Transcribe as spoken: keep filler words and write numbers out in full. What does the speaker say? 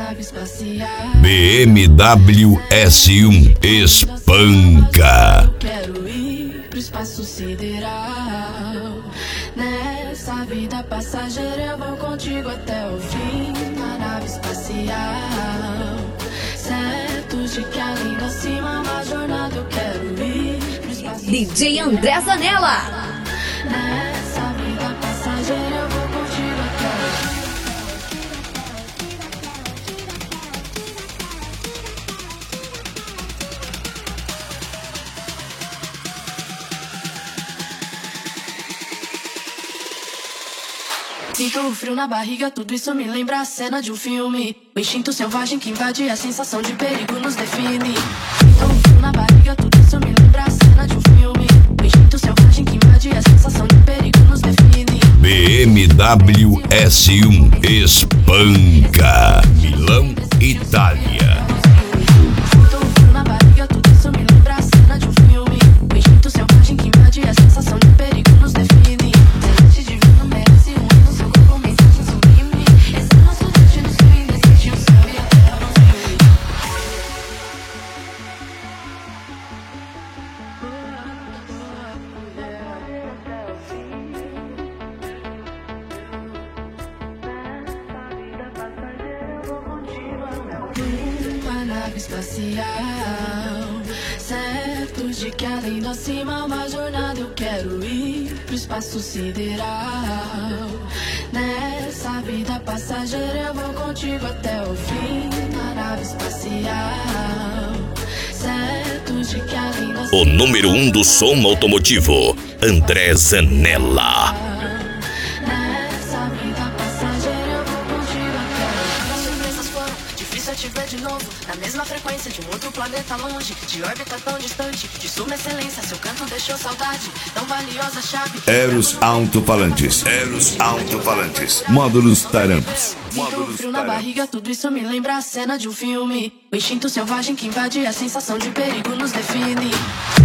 B M W S um espanca. Quero ir pro espaço sideral. Nessa vida passageira eu vou contigo até o fim. Na nave espacial, certo de que além da cima uma jornada eu quero ir pro espaço D J André Zanella. Nessa vida passageira eu vou contigo até o fim. Sinto o frio na barriga, tudo isso me lembra a cena de um filme. O instinto selvagem que invade, a sensação de perigo nos define. Sinto o frio na barriga, tudo isso me lembra a cena de um filme. O instinto selvagem que invade, a sensação de perigo nos define. B M W S um espanca. Milão, Itália. Sinto o frio na barriga, tudo isso me lembra a cena de um filme. O instinto selvagem que invade, a sensação de perigo nos define. Celeste divino merece um hino, seu corpo mensagem sublime. Esse é nosso destino, seu indescritível, o céu e a terra vão se unir. Uma nave espacial, certo de que além da cima uma jornada eu quero ir pro espaço sideral. Nessa vida passageira eu vou contigo até o fim. Na nave espacial, certo de que além da cima O número um do som automotivo, André Zanella. Nessa vida passageira eu vou contigo até o fim. As surpresas foram difícil eu te ver de novo. Na mesma frequência de um outro planeta longe, de órbita tão distante, de suma excelência, seu canto deixou saudade. Tão valiosa chave. Eros Alto-Falantes. Eros Alto-Falantes. Módulos Taramps. Sinto o frio na barriga, tudo isso me lembra a cena de um filme. O instinto selvagem que invade, a sensação de perigo nos define.